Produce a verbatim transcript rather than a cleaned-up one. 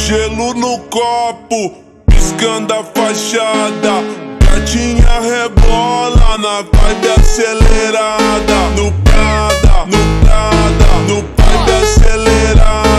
Gelo no copo, piscando a fachada. Gatinha rebola na vibe acelerada. No Prada, no Prada, no vibe acelerada.